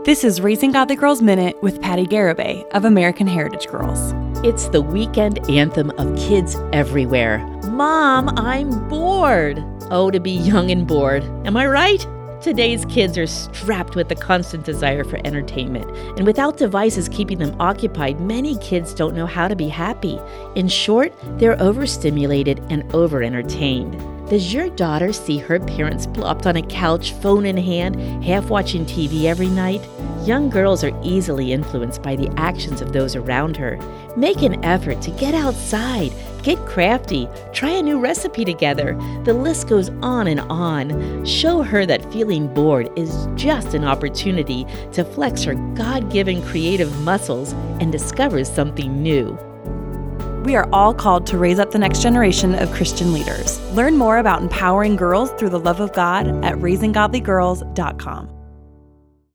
This is Raising Godly Girls Minute with Patty Garibay of American Heritage Girls. It's the weekend anthem of kids everywhere. Mom, I'm bored. Oh, to be young and bored. Am I right? Today's kids are strapped with the constant desire for entertainment, and without devices keeping them occupied, many kids don't know how to be happy. In short, they're overstimulated and over-entertained. Does your daughter see her parents plopped on a couch, phone in hand, half watching TV every night? Young girls are easily influenced by the actions of those around her. Make an effort to get outside, get crafty, try a new recipe together. The list goes on and on. Show her that feeling bored is just an opportunity to flex her God-given creative muscles and discover something new. We are all called to raise up the next generation of Christian leaders. Learn more about empowering girls through the love of God at raisinggodlygirls.com.